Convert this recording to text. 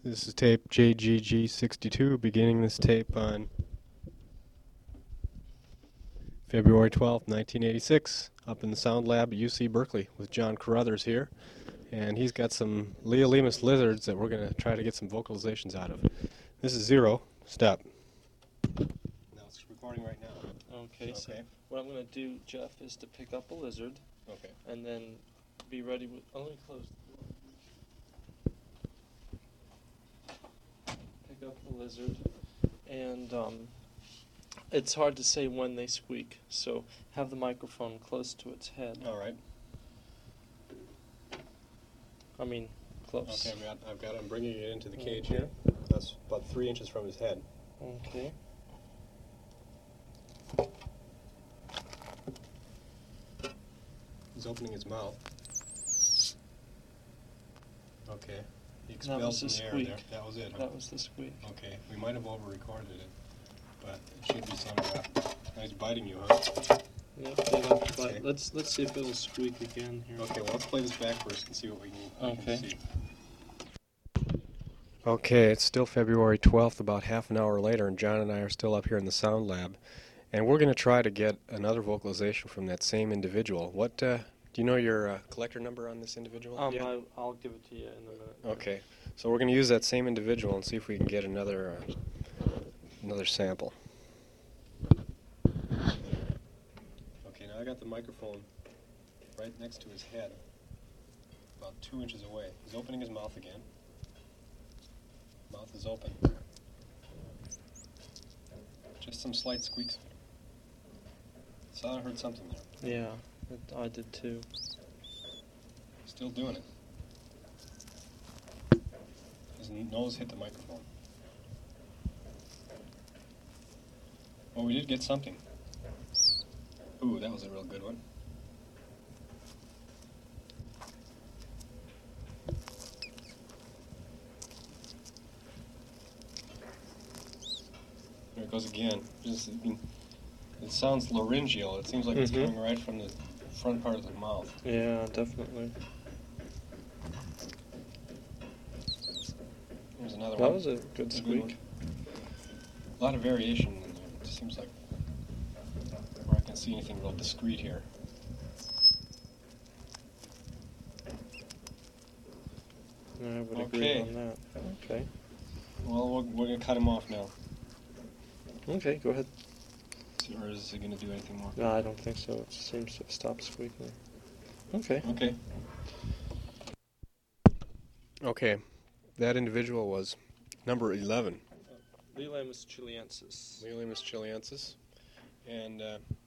This is tape JGG62, beginning this tape on February 12th, 1986, up in the Sound Lab at UC Berkeley with John Carruthers here. And he's got some Leolemus lizards that we're going to try to get some vocalizations out of. This is zero, step. Now it's recording right now. Okay, so what I'm going to do, Jeff, is to pick up a lizard. Okay. And then be ready with... Oh, let me close the door. Pick up the lizard. And it's hard to say when they squeak, so have the microphone close to its head. All right. I mean, close. Okay, I'm bringing it into the cage here. That's about 3 inches from his head. Okay. He's opening his mouth. Okay. He That was expelled the some air squeak. there. That was it. Huh? That was the squeak. Okay. We might have over-recorded it, but it should be sonographed. Now he's biting you, huh? Yep, they like to Okay. bite. Let's see if it'll squeak again here. Okay, well, let's play this back first and see what we can Okay. see. Okay, it's still February 12th, about half an hour later, and John and I are still up here in the Sound Lab. And we're going to try to get another vocalization from that same individual. What, do you know your collector number on this individual? Yeah? I'll give it to you in a minute. Okay, so we're going to use that same individual and see if we can get another sample. Okay, now I got the microphone right next to his head, about 2 inches away. He's opening his mouth again. Mouth is open. Just some slight squeaks. Thought I heard something there. Yeah, I did too. Still doing it. His nose hit the microphone. Well, we did get something. Ooh, that was a real good one. There it goes again. It sounds laryngeal. It seems like it's coming right from the front part of the mouth. Yeah, definitely. There's another one. That was a good Good squeak. one. A lot of variation in there. It just seems like where I can see anything real discreet here. I would agree on that. Okay. Well, we're going to cut him off now. Okay, go ahead. Or is he going to do anything more? No, I don't think so. It seems to have stopped squeaking. Okay. Okay. Okay. That individual was number 11. Leolemus chilensis. Leolemus chilensis. And